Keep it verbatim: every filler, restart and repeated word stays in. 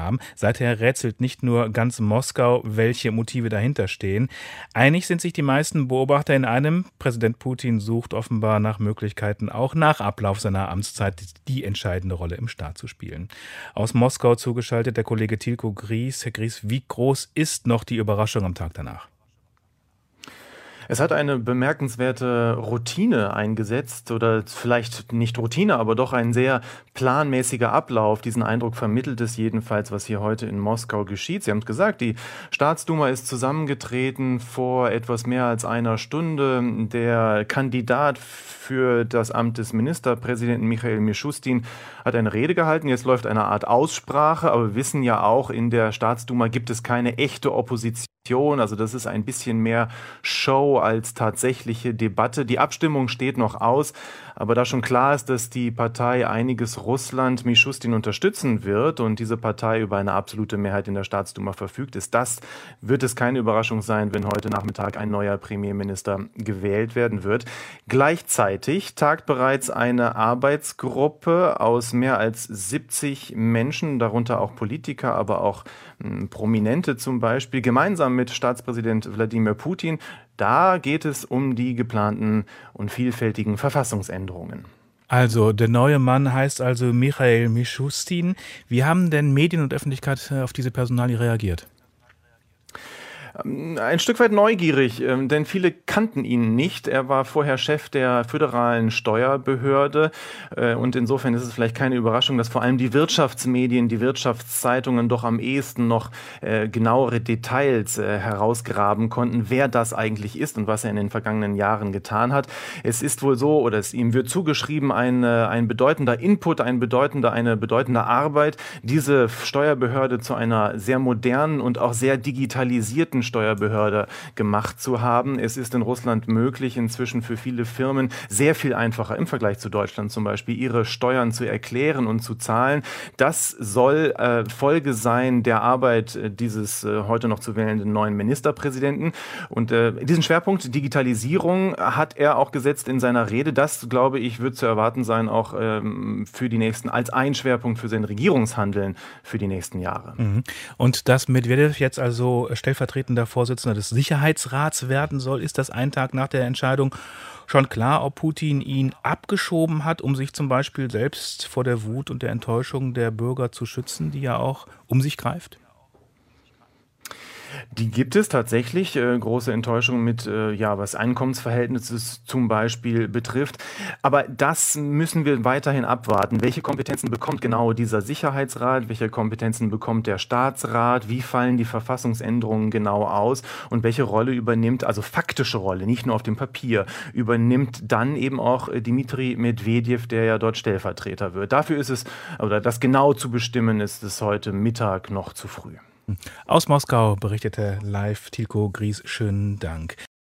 Seither rätselt nicht nur ganz Moskau, welche Motive dahinter stehen. Einig sind sich die meisten Beobachter in einem: Präsident Putin sucht offenbar nach Möglichkeiten, auch nach Ablauf seiner Amtszeit die entscheidende Rolle im Staat zu spielen. Aus Moskau zugeschaltet der Kollege Tilko Gries. Herr Gries, wie groß ist noch die Überraschung am Tag danach? Es hat eine bemerkenswerte Routine eingesetzt oder vielleicht nicht Routine, aber doch ein sehr planmäßiger Ablauf. Diesen Eindruck vermittelt es jedenfalls, was hier heute in Moskau geschieht. Sie haben es gesagt, die Staatsduma ist zusammengetreten vor etwas mehr als einer Stunde. Der Kandidat für das Amt des Ministerpräsidenten Michail Mischustin hat eine Rede gehalten. Jetzt läuft eine Art Aussprache, aber wir wissen ja auch, in der Staatsduma gibt es keine echte Opposition. Also das ist ein bisschen mehr Show als tatsächliche Debatte. Die Abstimmung steht noch aus, aber da schon klar ist, dass die Partei Einiges Russland Mischustin unterstützen wird und diese Partei über eine absolute Mehrheit in der Staatsduma verfügt, ist das, wird es keine Überraschung sein, wenn heute Nachmittag ein neuer Premierminister gewählt werden wird. Gleichzeitig tagt bereits eine Arbeitsgruppe aus mehr als siebzig Menschen, darunter auch Politiker, aber auch mh, Prominente zum Beispiel, gemeinsam mit Staatspräsident Wladimir Putin. Da geht es um die geplanten und vielfältigen Verfassungsänderungen. Also, der neue Mann heißt also Michail Mischustin. Wie haben denn Medien und Öffentlichkeit auf diese Personalie reagiert? Ein Stück weit neugierig, denn viele kannten ihn nicht. Er war vorher Chef der föderalen Steuerbehörde und insofern ist es vielleicht keine Überraschung, dass vor allem die Wirtschaftsmedien, die Wirtschaftszeitungen doch am ehesten noch genauere Details herausgraben konnten, wer das eigentlich ist und was er in den vergangenen Jahren getan hat. Es ist wohl so, oder es ihm wird zugeschrieben, ein, ein bedeutender Input, ein bedeutender, eine bedeutende Arbeit, diese Steuerbehörde zu einer sehr modernen und auch sehr digitalisierten Steuerbehörde gemacht zu haben. Es ist in Russland möglich, inzwischen für viele Firmen sehr viel einfacher im Vergleich zu Deutschland zum Beispiel ihre Steuern zu erklären und zu zahlen. Das soll äh, Folge sein der Arbeit dieses äh, heute noch zu wählenden neuen Ministerpräsidenten. Und äh, diesen Schwerpunkt Digitalisierung hat er auch gesetzt in seiner Rede. Das, glaube ich, wird zu erwarten sein, auch ähm, für die nächsten, als ein Schwerpunkt für sein Regierungshandeln für die nächsten Jahre. Mhm. Und dass Medvedev jetzt also stellvertretend der Vorsitzender des Sicherheitsrats werden soll, ist das einen Tag nach der Entscheidung schon klar, ob Putin ihn abgeschoben hat, um sich zum Beispiel selbst vor der Wut und der Enttäuschung der Bürger zu schützen, die ja auch um sich greift? Die gibt es tatsächlich, äh, große Enttäuschung mit, äh, ja, was Einkommensverhältnisse zum Beispiel betrifft. Aber das müssen wir weiterhin abwarten. Welche Kompetenzen bekommt genau dieser Sicherheitsrat? Welche Kompetenzen bekommt der Staatsrat? Wie fallen die Verfassungsänderungen genau aus? Und welche Rolle übernimmt, also faktische Rolle, nicht nur auf dem Papier, übernimmt dann eben auch Dmitri Medvedev, der ja dort Stellvertreter wird. Dafür ist es, oder das genau zu bestimmen, ist es heute Mittag noch zu früh. Aus Moskau berichtete live Tilko Gries. Schönen Dank.